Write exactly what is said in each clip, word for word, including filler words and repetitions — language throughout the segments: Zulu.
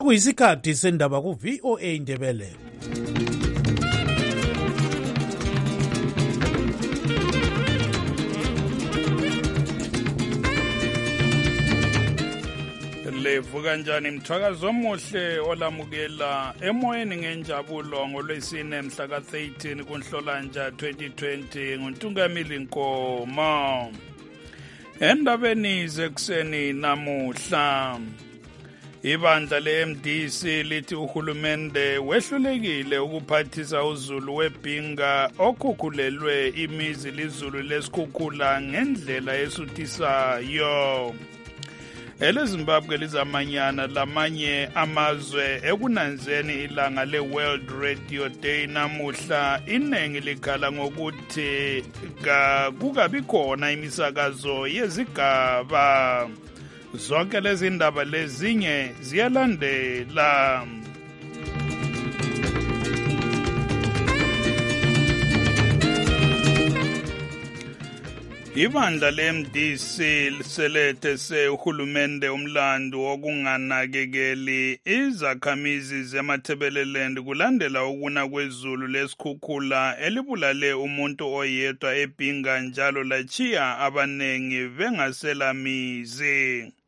Kuyisikhathi sendaba ku V O A Ndebele. Levu kanjani mthwakazo omuhle olamukela emoyeni ngenjabulo ngolwesine mhla ka thirteen kuNhlolanja twenty twenty nguNtungamili Nkomo. Endabeni zekuseni namuhla ibandla le-M D C lithi uhulumende wehlulekile ukuphathisa uZulu webhinga okhukhulelwe imizi lizulu lesikhukhula ngendlela esuthisayo. EleZimbabwe lizamanyana lamanye amazwe ekunanzeni ilanga le-World Radio Day namuhla. Iningi likhala ngokuthi kukabi khona imisakazo yezigaba. Zonke lezi ndaba lezinye ziyalandela. Ibandla le-M D C liselethe se-uhulumende umlando wokunganakekeli izakhamizi zeMatabeleland kulandela ukuna kwezulu lesikhukhula elibulale umuntu oyedwa eBhinga njalo lachiya abanengi bengaselamizi.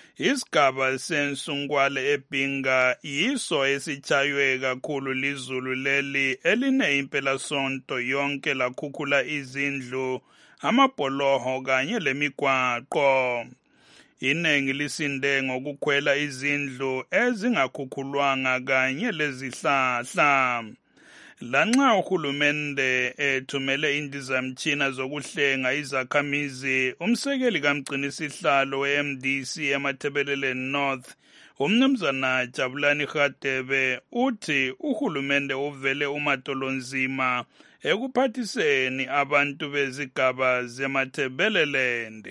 Isigaba sensungwale eBhinga yiso esichaywe kakhulu lizulu leli eline impelasonto yonke lakhukhula izindlu, amabholoho kanye lemigwaqo. Inengi lisinde ngokukhwela izindlu ezingakhukhulwanga kanye lezihlahla. Lanxa uhulumende ethumele indizamtshina zokuhlenga izakhamizi, umsekeli kamgcinisihlalo we-M D C eMatabeleland North, umnumzana Jabulani Radebe, uthi uhulumende uvele umatolonzima ekuphathiseni abantu bezigaba zeMatabeleland.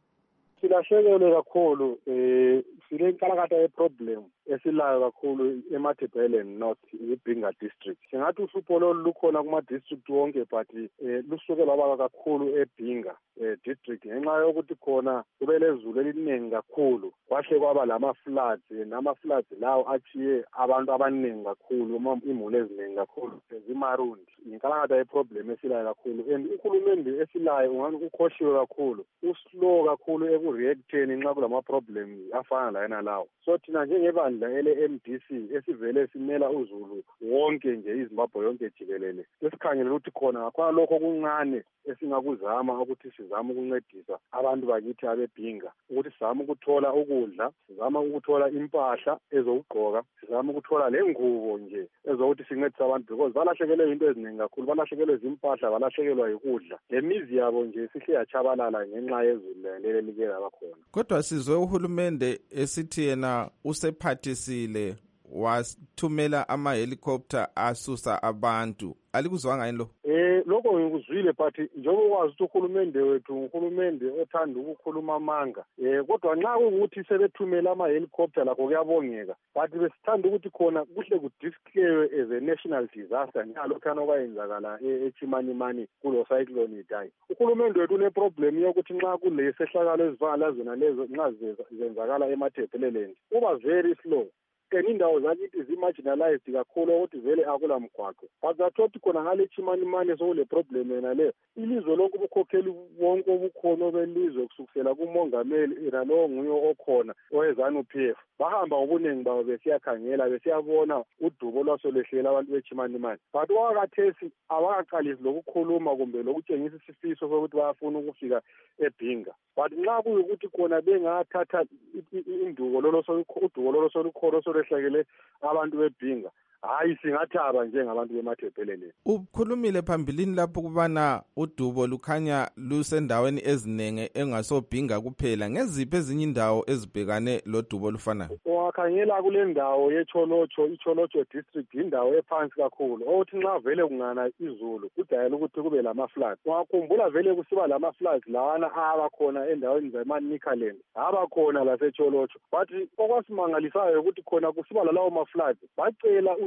Silahlekelwe kakhulu eh silenkalakatha yeproblem esilayo kakhulu eMatabeleland North iBhinga district. Singathi uhlupho lolu lukhona kuma district wonke but eh lusukela baba kakhulu eBhinga eh district ngenxa yokuthi khona kube lezulu eliningi kakhulu, kwahle kwaba lama floods, nama floods lawo achiye abantu abaningi kakhulu, imuli eziningi kakhulu ezimarundi. Inkalakatha yeproblem esilayo kakhulu and uhulumende esilayo ungani ukhohliwe kakhulu, uslow kakhulu ekureacteni nxa kulama problem afana layena lawo. So thina njengebandla ele-M D C esivele simela uZulu wonke nje iZimbabwe yonke jikelele, esikhangele ukuthi khona ngakhona lokho okuncane esingakuzama ukuthi sizama ukuncedisa abantu bakithi abeBhinga, ukuthi sizama ukuthola ukudla, sizama ukuthola impahla ezokugqoka, sizama ukuthola lengubo nje ezokuthi sincedise abantu because balahlekelwe into eziningi kakhulu, balahlekelwe izimpahla, balahlekelwa yikudla, lemizi yabo nje sihle yachabalala ngenxa yezulu leli like labakhona. Kodwa sizwe uhulumende esithi yena usephathisile wathumela ama helicopter asusa abantu. Alikuzwanga yini lo? Eh lokho ngikuzwile but njengoba kwazi ukuthi uhulumende wethu uhulumende othanda ukukhuluma amanga. Eh kodwa nxa ukuthi sebethumela ama helicopter lakho kuyabongeka, but besithanda ukuthi khona kuhle kudisclarewe as a national disaster njalo khona okwayenzakala eChimanimani kulo cyclone idai. Uhulumende wethu une problem yokuthi nxa kule sehlakalo ezivala zona lezo nxa zenzakala eMatabeleland uba very slow. Indawo zakithi zi-marginalized kakhulu ukuthi vele akula mgwaqo. Bazathothi khona ngale Chimanimani sokule problem yena le. Ilizwe lonke ubukhokheli wonke obukhona obelizwe kusukela kumongameli nalowo nguye okhona oweZANU P F. Bahamba ngobuningi babo besiyakhangela besiyabona udubo lwasolehlela abantu beChimanimani. But wakhathesi abakaqalisi lokukhuluma kumbe lokutshengisa isifiso sokuthi bayafuna ukufika eBhinga. But nxa kuyukuthi khona bengathatha indubo lolo udubo lolo solukhona solehlakele abantu beBhinga, hayi singathaba njengabantu beMatabeleland. Ukhulumile phambilini lapho kubana udubo lukhanya lusendaweni ezinenge engasoBhinga kuphela. Ngeziphi ezinye indawo ezibhekane lodubo olufanayo? Wakhangela kule ndawo yeCholocho, iCholocho district indawo ephansi kakhulu. Othi nxa vele kungana izulu kudayela ukuthi kube lama floods. Wakhumbula vele kusiba lama floods lawana aba khona endaweni zeManikaland, aba khona laseCholocho. But okwasimangalisayo ukuthi khona kusiba lalawo ma floods bacela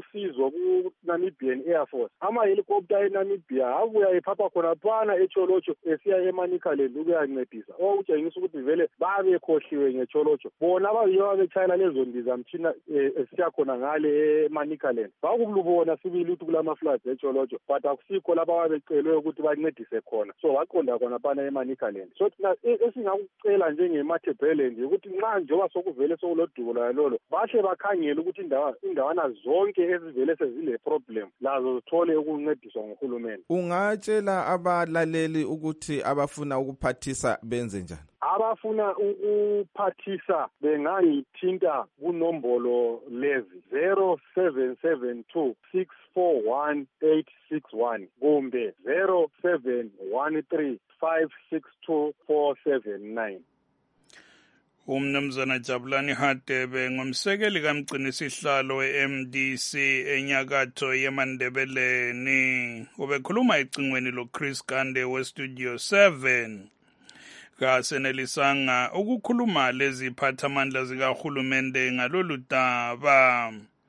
usizo ku-Namibian Air Force. Ama-helicopter eNamibia abuya ephapha khonaphana eTsholotsho esiya eManicaland ukuyancedisa, okutshengisa ukuthi vele babekhohliwe ngeTsholotsho. Bona abayiyo betshayela lezo ndizamtshina esiya khona ngale eManicaland bakubona sibili ukuthi kulama-floods eTsholotsho, but akusikho lapha ababecelwe ukuthi bancedise khona, so baqonda khonaphana eManicaland. So thina esingakucela njengemathebheland ukuthi nxa njengoba sokuvele sokulodubo lalo bahle bakhangele ukuthi indawana zonke ezivele sezile problem lazo zithole ukuncediswa nguhulumeni. Ungatshela abalaleli ukuthi abafuna ukuphathisa benze njani? Abafuna ukuphathisa bengangithinta kunombolo lezi zero seven seven two six four one eight six one kumbe zero seven one three five six two four seven nine. Umnumzana Jabulani Hadebe ngumsekeli kamgcinisihlalo we-M D C enyakatho yeMandebeleni ubekhuluma ecingweni lo-Chris Gande we-Studio seven. Kasenelisanga ukukhuluma lezi phathamandla zikahulumende ngalolu daba.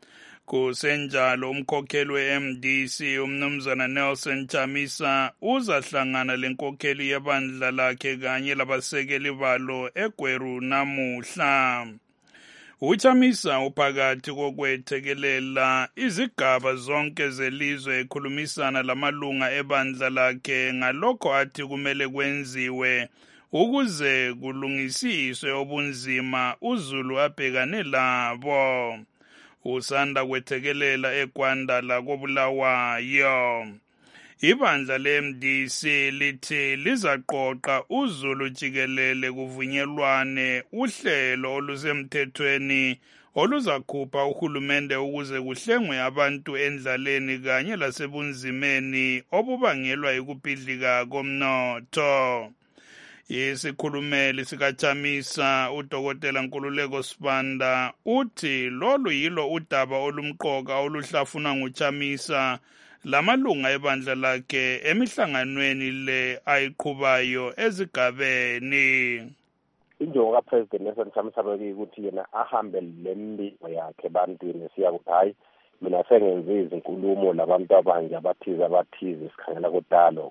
Kusenjalo umkhokheli we-M D C umnumzana Nelson Chamisa uzahlangana lenkokheli yebandla lakhe kanye labasekeli balo eGweru namuhla. Uchamisa uphakathi kokwethekelela izigaba zonke zelizwe ekhulumisana lamalunga ebandla lakhe ngalokho athi kumele kwenziwe ukuze kulungisiswe obunzima uZulu abhekane labo. Usanda kwethekelela eGwanda lakobulawayo. Ibandla le-M D C lithi lizaqoqa uZulu jikelele kuvunyelwane uhlelo olusemthethweni oluzakhupha uhulumende ukuze kuhlengwe abantu endlaleni kanye lasebunzimeni obubangelwa yikubhidlika komnotho. Isikhulumeli sikaChamisa uDokotela Nkululeko Sibanda uthi lolu yilo udaba olumqoka oluhlafuna nguChamisa lamalunga ebandla lakhe emihlanganweni le ayiqhubayo ezigabeni. Injongo kaPresident Nelson Chamisa ukuthi yena ahambe lembiko yakhe ebantwini siya ukuthi hayi mina sengenze izinkulumo labantu abanje abathize abathize sikhangela kudalo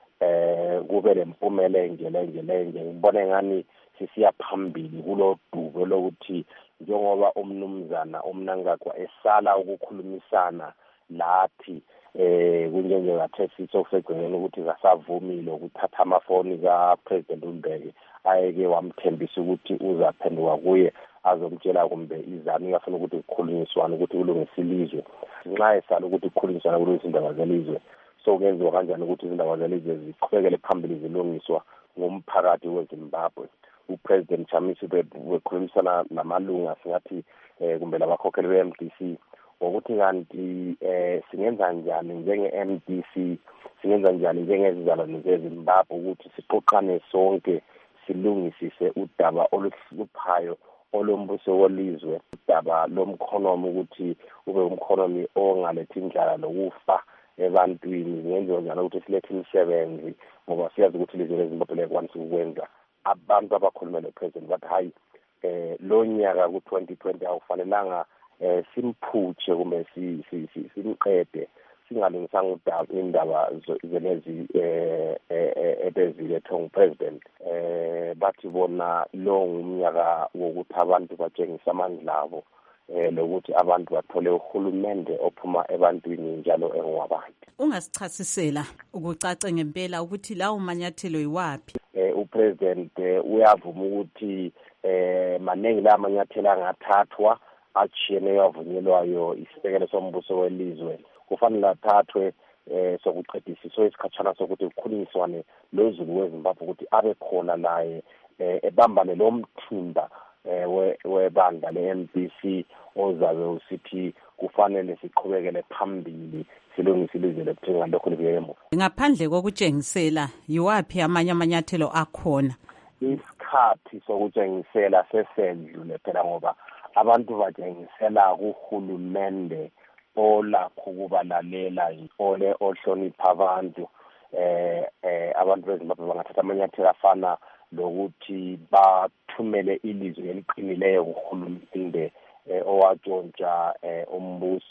eh kube lempumela enjele enjele nje ngibone ngani sisiya phambili kulo dubo lokuthi njengoba umnumzana omnangagwa esala ukukhulumisana lathi eh kunjenje ngathesitho kusegcwele ukuthi kasavumile ukuthatha amafoni kaPresident uMbeki ayeke wamthembisa ukuthi uzaphenduka kuye azomtshela kumbe izami ngafuna ukuthi kukhulunyiswane ukuthi kulungisilizwe nxa esala ukuthi kukhulunyiswane kulungisindaba zelizwe so kenziwa kanjani ukuthi izindaba zelizwe ziqhubekele phambili zilungiswa ngumphakathi weZimbabwe. uPresident Chamisa bekhulumisana namalunga singathi eh kumbe labakhokheli be-M D C ukuthi kanti eh singenza njani njenge-M D C singenza njani njengezizalwane zeZimbabwe ukuthi siqoqane sonke silungisise udaba oluhluphayo olombuso welizwe, udaba lomkhonomi ukuthi ube umkhonomi ongalethi indlala lokufa ebantwini ngenziwa njalo ukuthi silethe imisebenzi ngoba siyazi ukuthi ilizwe leZimbabwe lekwanisa ukwenza. Abantu abakhuluma noPresident bathi hayi eh lo nyaka ku twenty twenty awufanelanga eh simphutshe kumbe si simqede singalungisanga udaba indaba zelezi eh ebezilethwa nguPresident. eh bathi bona lo ngumnyaka wokuthi abantu batshengisa amandla abo eh lokuthi abantu bathole uhulumende ophuma ebantwini njalo engwabantu. Ungasichasisela ukucace ngempela ukuthi lawo manyathelo yiwapi? eh uPresident uyavuma ukuthi eh maningi la manyathelo angathathwa achiyene yavunyelwayo isisekelo sombuso welizwe kufanele athathwe eh sokuqedisiswa isikhatshana sokuthi kukhulunyiswane loZulu weZimbabwe ukuthi abe khona naye ebambane lo mthimba eh webandla le-M D C ozabe usithi kufanele siqhubekele phambili silungise ilizwe lethu ngalokho libiyemo. Ngaphandle kokutshengisela yiwapi amanye amanyathelo akhona? Isikhathi sokutshengisela sesendlule phela ngoba abantu batshengisela kuhulumende olakho ukubalalela ole ohlonipha abantu. eh eh abantu beZimbabwe bangathatha amanyathelo afana lokuthi bathumele ilizwe eliqinileyo kuhulumende owatshontsha umbuso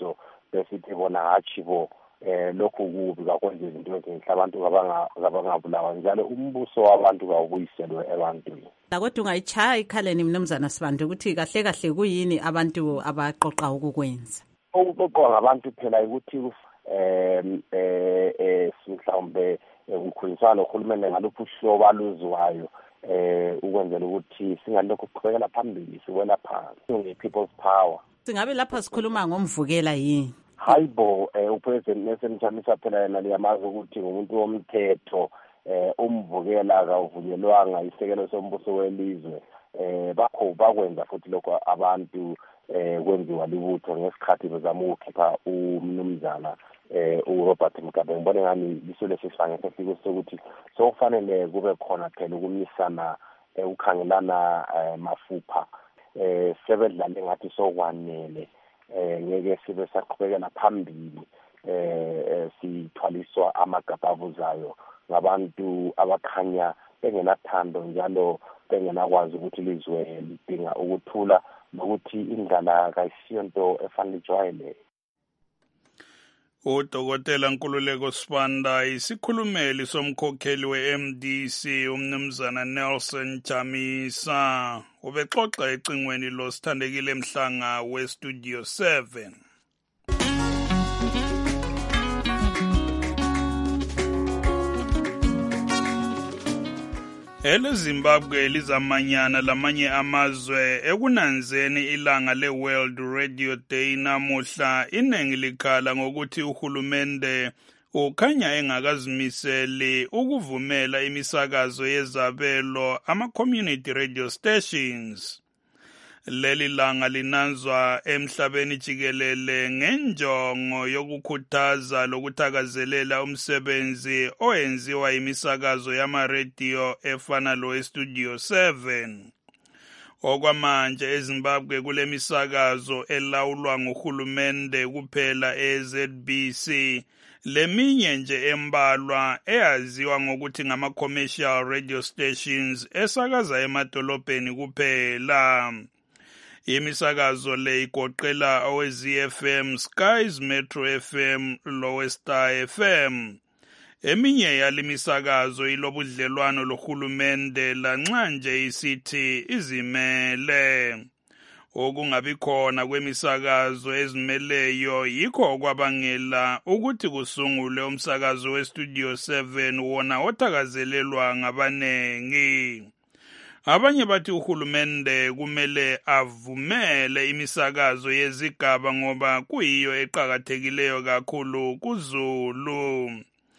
besithi bona hatshi bo eh lokhu kubi kakwenza izinto ezinhle abantu ngabangabulawa njalo umbuso wabantu kawubuyiselwe ebantwini. La kodwa ungayitshaya ikhaleni mnumzana Sibanda ukuthi kahle kahle kuyini abantu abaqoqa ukukwenza. Ukuqoqa ngabantu phela ukuthi em eh eh mhlawumbe ukukhulisana nohulumende ngaluphi uhlobo aluzwayo eh ukwenzela ukuthi singalokho kuqhubekela phambili siwela phansi nge-people's power. Singabe lapha sikhuluma ngomvukela yini? Hayibo eh upresident Nelson Chamisa phela yena liyamazi ukuthi ngumuntu womthetho eh umvukela akavuyelwanga isekelo sombuso welizwe eh bakho bakwenza futhi lokho abantu eh kwenziwa libutho ngesikhathi bezama ukukhipha umnumzana eh uRobert Mugabe. Ngibona ngani lisole sifanye sefike sokuthi sokufanele kube khona phela ukumisana ukukhangelana mafupha eh sebedlale ngathi sokwanele eh ngeke sibe saqhubekela phambili eh sithwaliswa amagaba abuzayo ngabantu abakhanya bengenathando njalo bengenakwazi ukuthi lizwe lidinga ukuthula nokuthi indlala kayisiyonto efanele ijwayele. uDokotela Nkululeko Sibanda isikhulumeli somkhokheli we-M D C umnumzana Nelson Chamisa ubexoxa ecingweni lo Sithandekile Mhlanga we-Studio seven. Ele Zimbabwe lizamanyana lamanye amazwe ekunanzeni ilanga le-World Radio Day namuhla iningi likhala ngokuthi uhulumende ukhanya engakazimiseli ukuvumela imisakazo yezabelo ama-community radio stations. Leli langa linanzwa emhlabeni jikelele ngenjongo yokukhuthaza lokuthakazelela umsebenzi owenziwa imisakazo yama-radio efana lo e-Studio seven. Okwamanje eZimbabwe kule misakazo elawulwa nguhulumende kuphela e-Z B C, leminye nje embalwa eyaziwa ngokuthi ngama-commercial radio stations esakaza emadolobheni kuphela. Imisakazo le igoqela owe-Z F M, Skies Metro F M, lowe Star F M. Eminye yali misakazo ilobudlelwano lohulumende lanxa nje isithi izimele. Okungabi khona kwemisakazo ezimeleyo yikho okwabangela ukuthi kusungule umsakazo we-Studio seven wona othakazelelwa ngabanengi. Abanye bathi uhulumende kumele avumele imisakazo yezigaba ngoba kuyiyo eqhakathekileyo kakhulu kuZulu.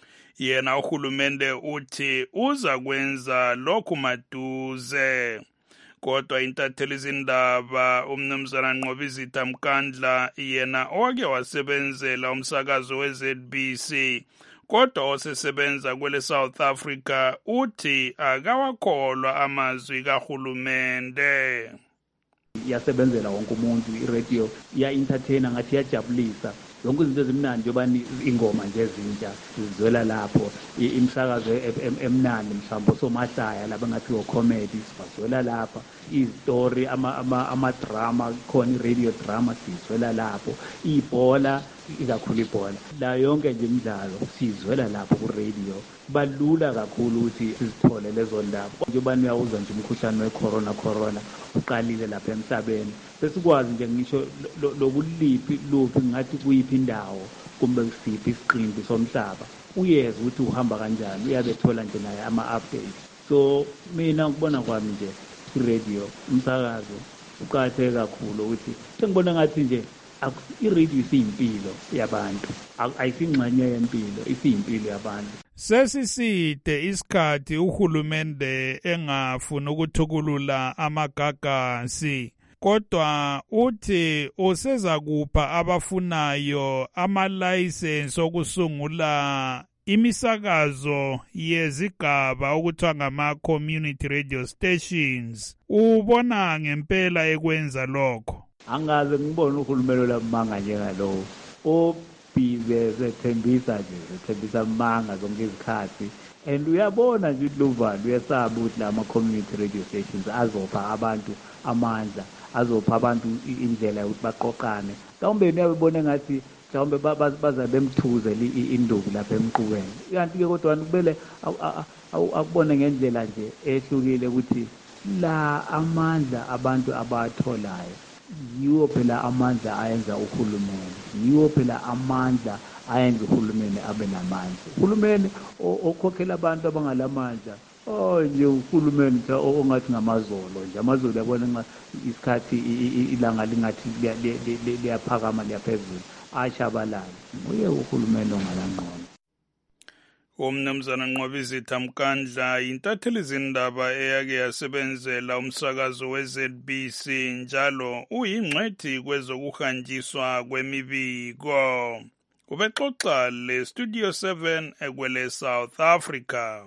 Yena uhulumende uthi uza kwenza lokhu maduze. Kodwa intatheli izindaba umnumzana Nqobizitha Mkandla yena owake wasebenzela umsakazo we-Z B C kodwa osesebenza kwele South Africa uthi akawakholwa amazwi kahulumende. Iyasebenzela wonke umuntu iradio iya entertainer ngathi iyajabulisa zonke izinto ezimnandi yobani ingoma nje ezintsha sizwela lapho imsakazo emnandi mhlawumbe somahlaya laba ngathi o comedy sizwela lapha istory ama ama ama drama khona radio drama sizwela lapho ibhola ikakhulu ibhola la yonke nje imidlalo sizwela lapho ku radio balula kakhulu ukuthi sizithole lezo ndaba njebani uyawuza nje umkhuhlane we-corona corona uqalile lapha emhlabeni besikwazi nje ngisho lokuliphi luphi ngathi kuyiphi indawo kumbe kusiphi isiqindi somhlaba uyeza ukuthi uhamba kanjani uyabethola nje naye ama-updates. So mina ngibona kwami nje i-radio umsakazo uqakatheke kakhulu ukuthi sengibona ngathi nje i-radio isiyimpilo yabantu ayisingxenye yempilo isiyimpilo yabantu. Sesiside isikhathi uhulumende engafuna ukuthukulula amagagasi kodwa uthi useza kupha abafunayo ama-license okusungula imisakazo yezigaba okuthiwa ngama-community radio stations. Ubona ngempela ekwenza lokho? Angaze ngibone uhulumeni lamanga njengalowo obhize zethembisa nje zethembisa manga zonke izikhathi and uyabona nje uLuvalo uyasaba ukuthi lama community radio stations azopha abantu amandla azopha abantu indlela yokuthi baqoqane mhlawumbe uyabona ngathi mhlawumbe baza bemthuzele induku lapha emqubeni. Kanti ke kodwa kubele akubone ngendlela nje ehlukile ukuthi la amandla abantu abatholayo yiwo phela amandla ayenza uhulumeni, yiwo phela amandla ayenza uhulumeni abe namandla. Uhulumeni okhokhela abantu abangalamandla oh nje uhulumeni ongathi ngamazolo nje, amazolo yabona isikhathi ilanga lingathi liyaphakama liyaphezulu ashabalala, uye uhulumeni ongalangqondo. Umnumzana Nqobizitha Mkandla intatheli zindaba eyake yasebenzela umsakazo we-Z B C njalo uyingcwethi kwezokuhanjiswa kwemibiko. Ubexoxa le Studio seven ekwele South Africa.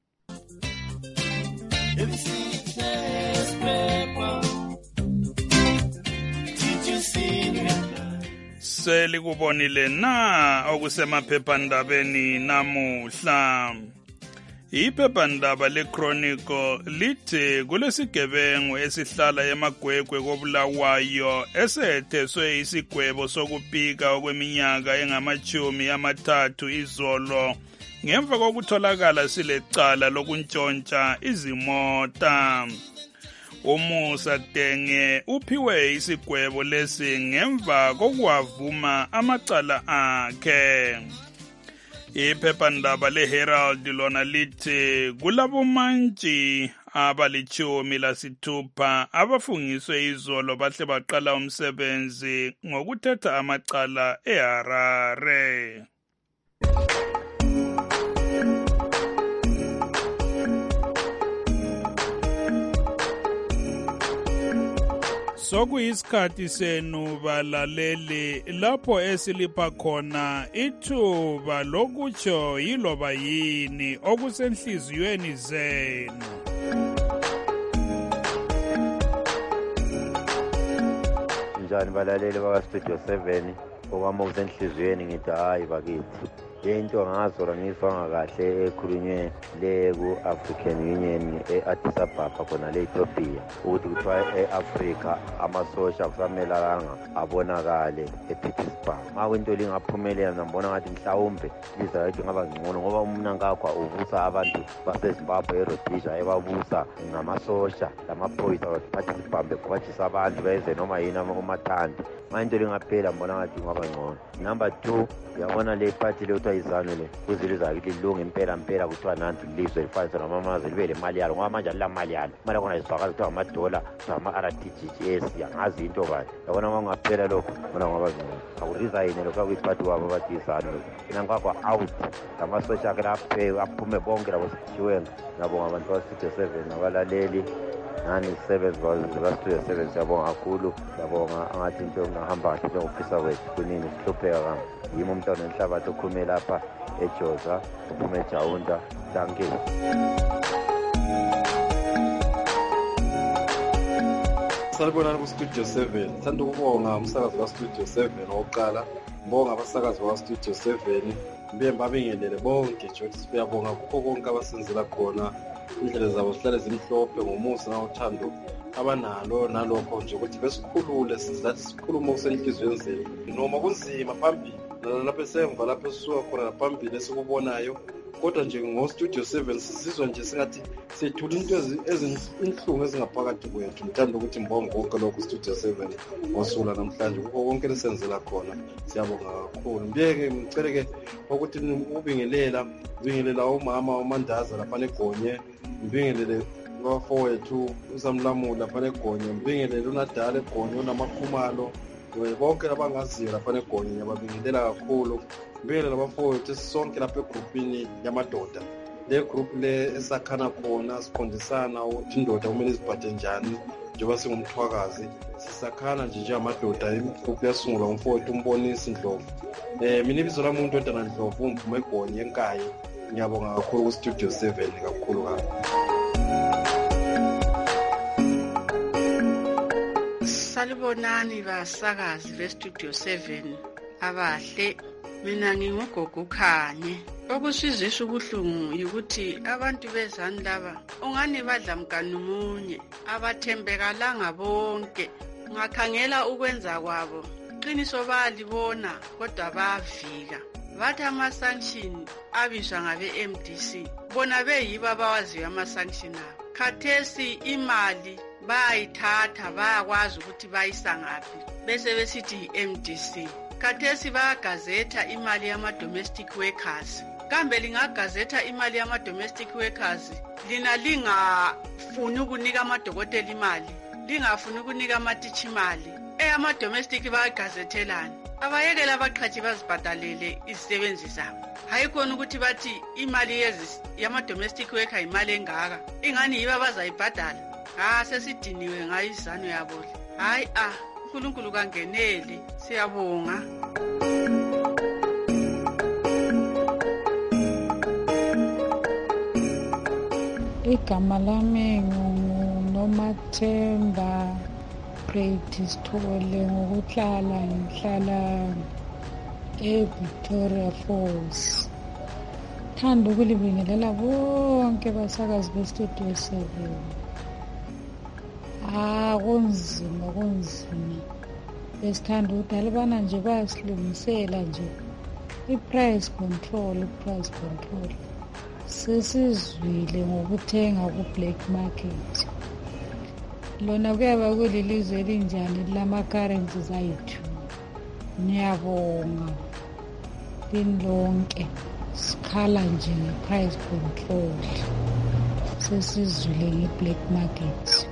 Selikubonile na okusemaphephandabeni namuhla. Iphephandaba leChronicle lithi kulesigebengu esihlala emagwegwe koBulawayo esetheswe isigwebo sokupika okweminyaka engamachumi amathathu izolo ngemva kokutholakala silecala lokuntshontsha izimota. Umusa Denge uphiwe isigwebo lesi ngemva kokuwavuma amacala akhe. Iphephandaba leHerald lona lithi kulabomantshi abalichumi lasithupha abafungiswe izolo bahle baqala umsebenzi ngokuthetha amacala eHarare. Sokuyisikhathi senu balaleli lapho esilipha khona ithuba lokutsho yiloba yini okusenhliziyweni zenu. Njani balaleli baka Studio seven okwama kusenhliziyweni ngithi hayi bakithi. Into ngazora ngizwa kahle ekhulunywe le ku African Union eAddis Ababa khona le Ethiopia ukuthi kuthiwa eAfrica amasosha kusamelanga abonakale ePittsburgh. Makwinto lingaphumelela ngibona ngathi mhlawumbe liza lithi ngaba ngcono ngoba umnankakho uvusa abantu baseZimbabwe eRhodesia ebabusa ngamasosha lamaphoyisa baphatha ibhambe kubajisa abantu beze noma yini amathandi. Manje lingaphela ngibona ngathi ngaba ngcono. Number two yabona le party le kuthiwa izanu le kuziliza kililunga impela impela kuthiwa nanti lizwe lifanisa namamazi libe le mali yalo ngoba manje la mali yalo mali khona izibhakala kuthiwa amadola ama R T G S yangazi into kahle yabona ngokungaphela lokho bona ngoba ngcono akuresign lokho kuyiphathi wabo bathi izanu lokho nankakho out ngamasosha ke laphe aphume bonke labo sithiwenga nabo ngabantu ba Studio seven nabalaleli nani seventh ba Studio seven siyabonga kakhulu siyabonga angathi into engahamba kahle ngofisa wethu kunini sihlupheka kami yimi umntwana enhlabathi okhume lapha eJoza uphume eJaunda. Thank you. Salibonani ku Studio seven. Thanda ukubonga umsakazi wa Studio seven oqala. Ngibonga abasakazi wa Studio seven. Mbemba bingelele bonke nje siyabonga kukho konke abasenzela khona. Indlela zabo zihlale zimhlophe ngomusa nawuthando abanalo nalokho nje ukuthi besikhulule sizathi sikhuluma kusenhlizweni zethu noma kunzima phambili lapho esemva lapho sisuka khona phambili esikubonayo kodwa nje ngo Studio seven sizizwa nje singathi sethula into ezinhlungu ezingaphakathi kwethu. Ngithanda ukuthi mbonge konke lokho Studio seven ngosula namhlanje kukho konke lesenzela khona siyabonga kakhulu. Mbiyeke ngiceleke ukuthi ubingelela ubingelela umama uMandaza lapha eGonye, mbingelele bafowethu uSamlamula lapha eGonye, mbingelele uNadala eGonye unamakhumalo bonke abangaziyo lapha eGonye ngiyababingelela kakhulu. Mbingelele abafowethu sonke lapha egroupini yamadoda le group le esakhana khona siqondisana ukuthi indoda kumele iziphathe njani njengoba singumthwakazi sisakhana nje njengamadoda. Igroup yasungulwa umfowethu uMbonisi Ndlovu. Eh mina ibizo lami uNtwana Ndlovu umvume eGonye eNkayi. Ngiyabonga kakhulu ku Studio seven kakhulu kakhulu. Salibonani basakazi be Studio seven abahle. Mina ngingugogo Khanye. Okusizisa ubuhlungu ukuthi abantu bezani laba ungani badla mkani munye abathembekalanga bonke. Ngakhangela ukwenza kwabo iqiniso bayalibona kodwa bayavika. Bathi ama-sanction abizwa ngabe-M D C bona beyibo abawaziyo ama-sanction abo. Khathesi imali bayayithatha bayakwazi ukuthi bayisa ngaphi bese besithi yi-M D C. Khathesi bayagazetha imali yama-domestic workers. Kambe lingagazetha imali yama-domestic workers lina lingafuni ukunika amadokotela imali, lingafuni ukunika amatitsha imali. Eyama-domestic bayagazethelana. Abayekela abaqhathi bazibhadalele izisebenzi zabo. Hayi khona ukuthi bathi imali yama-domestic worker imali engaka ingani yibo abazayibhadala. Ah, sesidiniwe ngayo izano yabo. Hayi ah, uNkulunkulu kangenele. Siyabonga. Igama lami nguNomathemba Great Sithole, ngokuhlala ngihlala eVictoria Falls. Thanda ukulibingelela bonke basakazi bestudio seven. Ah, kunzima kunzima. Besithanda ukuthi alibana nje bayasilungisela nje i-price control, i-price control. Sesizwile ngokuthenga ku-black market. Lona kuyaba kulilizwe elinjani lama-currencies ayithu. Ngiyabonga lini lonke. Sikhala nje nge-price control. Sesizwile nge-black market.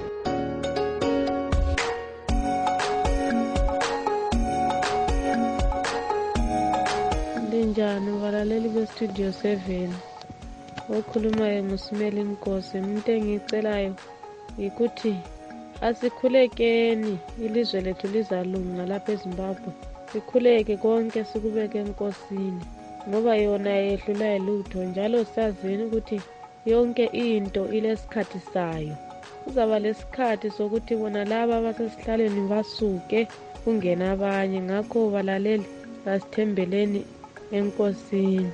Linjani balaleli bestudio seven. Okhulumayo nguSimeli Nkosi. Umuntu engicelayo ukuthi asikhulekeni, ilizwe lethu lizalunga lapha eZimbabwe. Sikhuleke konke sikubeke enkosini ngoba yona yehlula lutho, njalo sazini ukuthi yonke into ilesikhathi sayo. Kuzaba lesikhathi sokuthi bona laba abasesihlaleni basuke kungena abanye. Ngakho balaleli asithembeleni enkosini.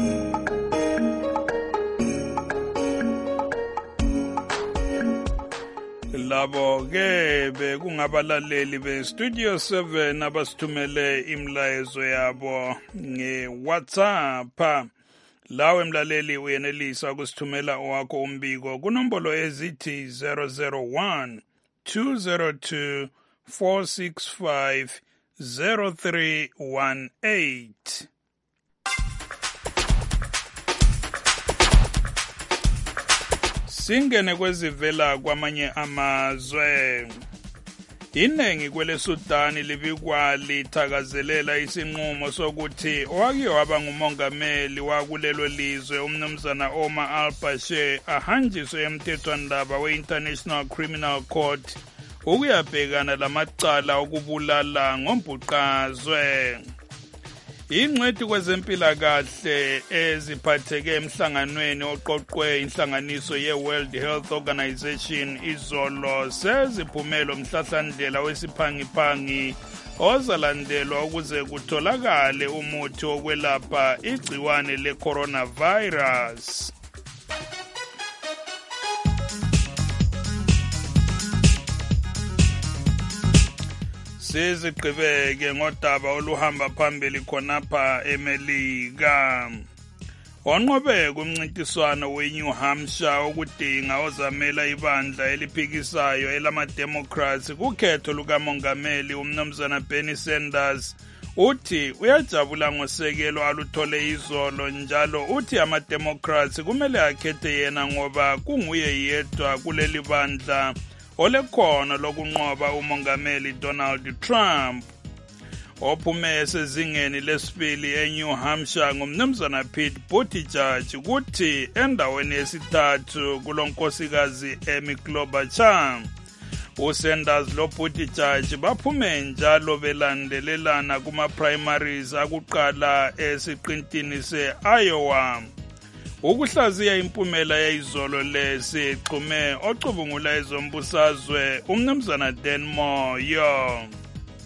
Labo ke bekungabalaleli be Studio seven abasithumele imlayezo yabo nge-WhatsApp. Lawe mlaleli uyenelisa ukusithumela owakho umbiko kunombolo ezithi zero zero one two zero two four six five zero three one eight. Singene kwezivela kwamanye amazwe. Inengi kwele Sudani libikwa lithakazelela isinqumo sokuthi owake waba ngumongameli wakulelo lizwe umnumzana Omar al-Bashir ahanjiswe emthethwandaba we-International Criminal Court ukuyabhekana lamacala okubulala ngombhuqazwe. Ingcwethi kwezempilakahle eziphatheke emhlanganweni oqoqwe inhlanganiso ye-World Health Organization izolo seziphumela umhlahlandlela wesiphangiphangi ozalandelwa ukuze kutholakale umuthi wokwelapha igciwane le-coronavirus. Siziqhubeke ngodaba oluhamba phambili khonapha eMelika. Onqobeka umncintiswano we-New Hampshire okudinga ozamela ibandla eliphikisayo elama-Democrats kukhetho lukamongameli umnumzana Bernie Sanders uthi uyajabula ngosekelo aluthole izolo, njalo uthi ama-Democrats kumele akhethe yena ngoba kunguye yedwa kuleli bandla olekhono lokunqoba umongameli Donald Trump. Ophume esezingeni lesibili eNew Hampshire ngumnumzana Pete Buttigieg kuthi endaweni yesithathu kulonkosikazi Amy Klobuchar. uSanders lo Buttigieg baphume njalo belandelelana kuma-primaries akuqala esiqintini se-Iowa. Ukuhlaziya impumela yayizolo lesixhume ocubungula ezombusazwe umnumzana Dan Moore.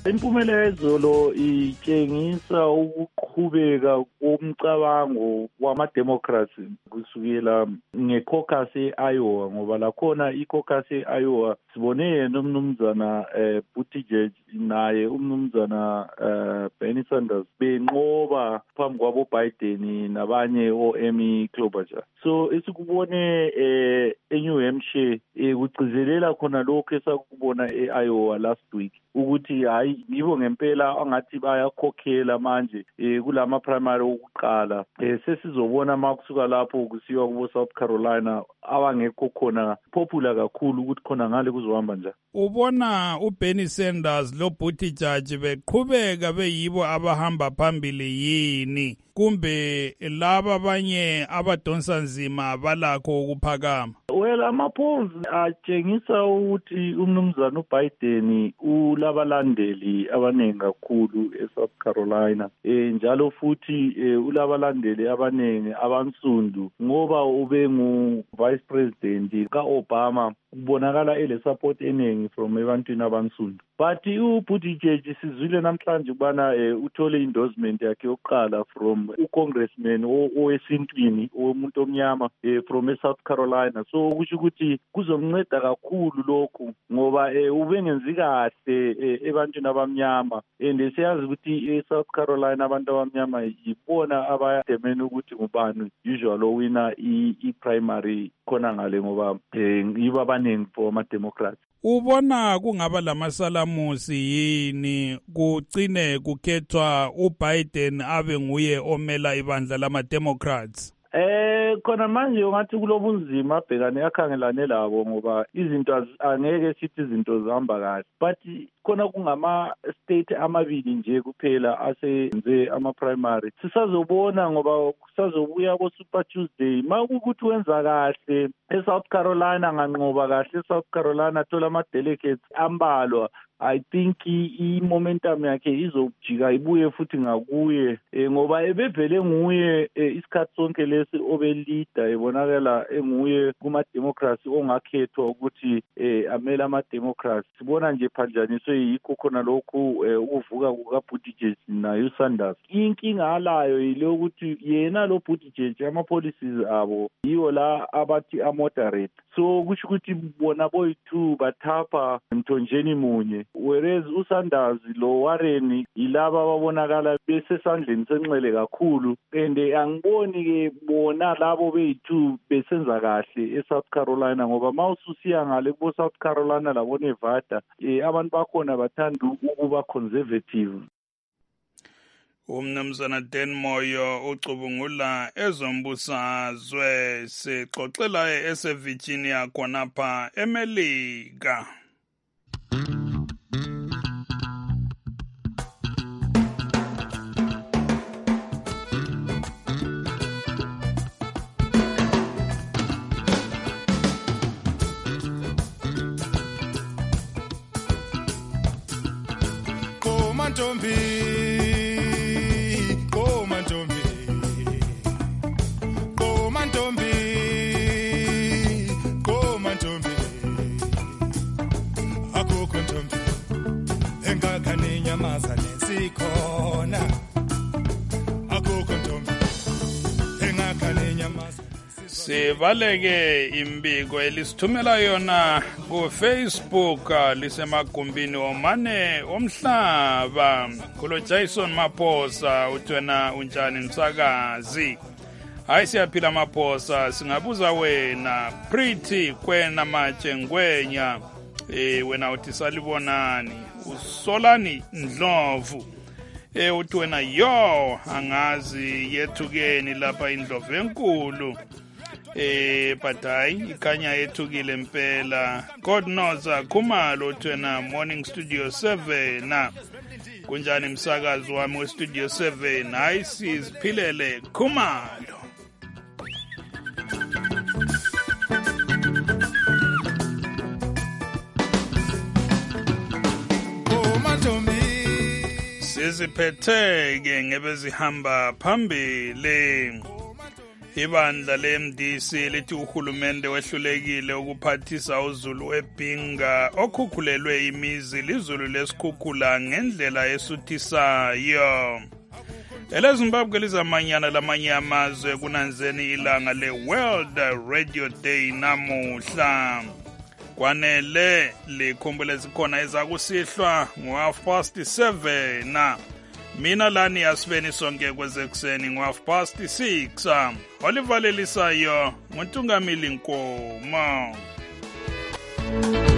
Impumelelo lo itshengisa ukuqhubeka komcabango wama-Democrats kusukela nge-caucus e-Iowa ngoba lakhona i-caucus e-Iowa sibone nomnumzana eh, Buttigieg naye umnumzana eh, Bernie Sanders benqoba phambi kwabo Biden nabanye o-Amy Klobuchar. So esikubone eh, e-New Hampshire eh, kugcizelela khona lokho esakubona e-Iowa last week ukuthi hayi yibo ngempela angathi bayakhokhela manje eh, kulama primary okuqala eh, sesizobona makusuka lapho kusiwa kubo South Carolina abangekho khona popular kakhulu ukuthi khona ngale kuzohamba njani. Ubona uBernie Sanders lo Buttigieg beqhubeka beyibo abahamba phambili yini kumbe laba abanye abadonsa nzima balakho ukuphakama? Well, ama-polls atshengisa ukuthi umnumzana uBiden ulabalandeli abaningi kakhulu eSouth Carolina eh njalo futhi eh, ulabalandeli abaningi abansundu ngoba ube ngu vice president kaObama kubonakala ele support eningi from ebantwini abansundu. But uButtigieg sizwile namhlanje ubana eh, uthole endorsement yakhe yokuqala from ucongressman owesintwini omuntu omnyama eh, from South Carolina. So kusho ukuthi kuzomnceda kakhulu lokhu ngoba eh, ubengenzi kahle eh, ebantwini abamnyama and siyazi ukuthi eSouth Carolina abantu abamnyama yibona abayademena ukuthi ngubani usually owina i-primary khona ngale ngoba eh, yibo abaningi for ama-Democrats. Ubona kungaba lamasalamusi yini kucine kukhethwa uBiden abe nguye omela ibandla lama-Democrats? Eh khona manje ungathi kulobunzima abhekane akhangelane labo ngoba izinto angeke sithi izinto zihamba kahle but khona kungama state amabili nje kuphela asenze ama primary sisazobona ngoba kusazobuya ko Super Tuesday makukuthi wenza kahle eSouth Carolina nganqoba kahle eSouth Carolina thola ama delegates ambalwa I think i-momentum yakhe izojika ibuye futhi ngakuye e, ngoba ebevele nguye e, isikhathi sonke lesi obelida ebonakala enguye kuma-Democrats ongakhethwa ukuthi e, amele ama-Democrats. Sibona nje phanjaniswe yikho khona lokhu e, ukuvuka kuka-Buttigieg naye uSanders. Inkinga alayo yile ukuthi yena lo Buttigieg ama-policies abo yiwo la abathi a-moderate. So kusho ukuthi bona boyi-two bathapha emthonjeni munye. Whereas uSanders lo Warren yilaba ababonakala besesandleni senxele kakhulu and angiboni ke bona labo beyi-two besenza kahle eSouth Carolina ngoba mawususiya ngale kubo South Carolina labo Nevada eh abantu bakhona bathanda ukuba conservative. Umnumzana Dan Moyo ucubungula ezombusazwe sixoxela eseVirginia khonapha eMelika. Mantombi, go Mantombi, go Mantombi, go Mantombi, akukho Ntombi, engakane nyamazane sikhona, akukho Ntombi, engakane nyamazane. Sivaleke imbiko elisithumela yona ku Facebook lisemagumbini omane omhlaba kulo Jason Maphosa uthena unjani msakazi. Hayi siyaphila Maphosa singabuza wena Pretty kwena matshe ngwenya eh wena uthi salibonani usolani Ndlovu eh uthi wena yo angazi yethukeni lapha Indlovu enkulu. Eh badai ikanya ethukile impela God knows Khumalo thena Morning Studio seven na kunjani msakazi wami we Studio seven hayi siziphilele Khumalo. Oh Mantombi siziphetheke ngebezihamba phambili Ibandla le-M D C lithi uhulumende wehlulekile ukuphathisa uZulu eBhinga okhukhulelwe imizi lizulu lesikhukhula ngendlela esuthisayo. EleZimbabwe lizamanyana lamanye amazwe kunanzeni ilanga le-World Radio Day namuhla. Kwanele likhumbule zikhona ezakusihlwa ngo-half past seven. Mina lani asibeni sonke kwezekuseni ngo-half past six. Olivalelisayo nguNtungamili Nkomo.